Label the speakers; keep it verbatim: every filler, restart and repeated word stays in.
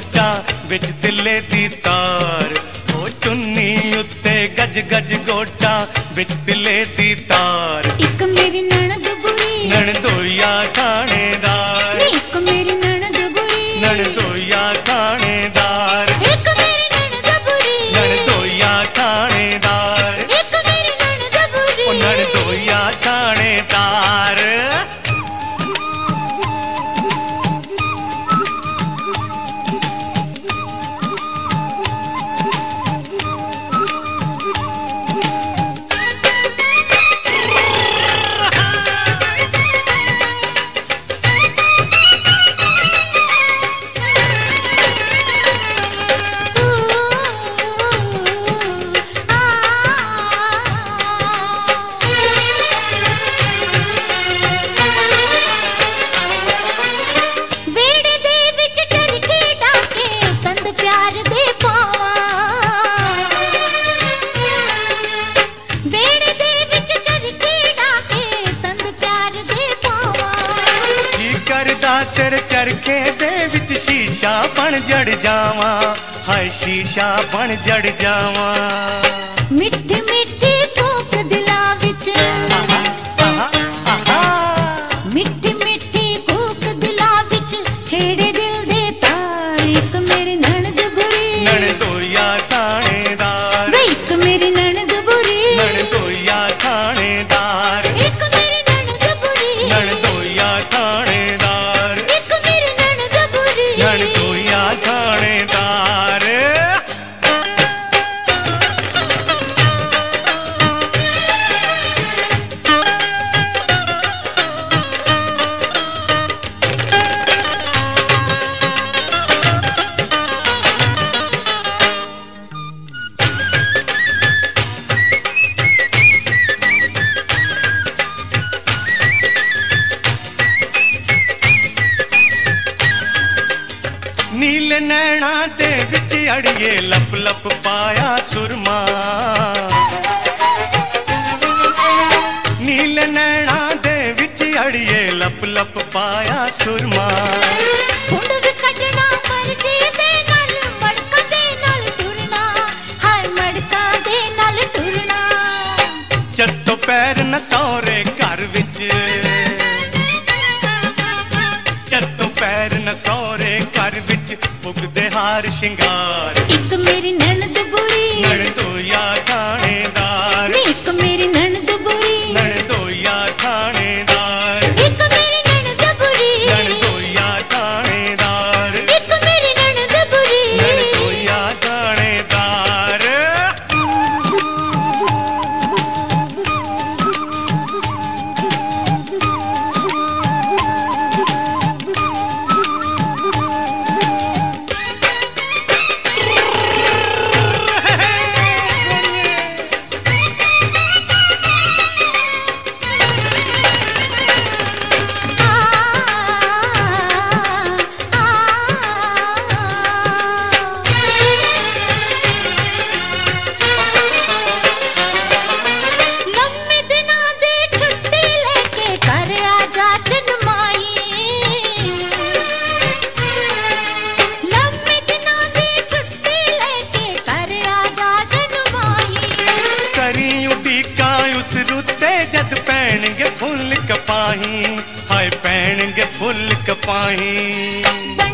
Speaker 1: गोटा बिच तिले दी तार, ओ चुन्नी उत्ते गज गज गोटा बिच तिले दी तार।
Speaker 2: एक मेरी ननद बुरी
Speaker 1: ननदोया थानेदार,
Speaker 2: एक मेरी ननद बुरी
Speaker 1: ननदोया थानेदार,
Speaker 2: एक मेरी ननद बुरी
Speaker 1: ननदोया थानेदार,
Speaker 2: एक मेरी ननद बुरी
Speaker 1: ओ ननदोया थानेदार। तेरे चरखे दे विच शीशा बन जड़ जावा, हाय शीशा बन जड़ जावा।
Speaker 2: मिठी मिठी कोक दिला विच, मिठी मिठी कोक दिला विच छेड़े दिल दे तार। एक मेरी ननद बुरी
Speaker 1: ननदोया थानेदार,
Speaker 2: एक मेरी ननद बुरी
Speaker 1: ननदोया थानेदार,
Speaker 2: एक मेरी ननद बुरी
Speaker 1: ननदोया थानेदार, ननदोया थानेदार। नीले नैना दे विच अड़िए लप लप पाया सुरमा, नीले नैना दे विच अड़िए लप लप पाया सुरमा।
Speaker 2: हुंड भी कटना मर्जी दे नाल, मड़का दे नाल टुरना, हाय मड़का दे नाल टुरना।
Speaker 1: जत्तो पैर न सौरे घर विच, जत्तो पैर न सौरे घर विच पुगदे हार शिंगार।
Speaker 2: एक मेरी ननद बुरी
Speaker 1: ननदोया थानेदार,
Speaker 2: एक मेरी ननद बुरी
Speaker 1: ननदोया थानेदार,
Speaker 2: एक मेरी ननद बुरी
Speaker 1: ननदोया थानेदार,
Speaker 2: एक मेरी ननद बुरी
Speaker 1: ननदोया थानेदार। जद पैणगे फुल कपाही, हाय पैणगे फुल कपाही।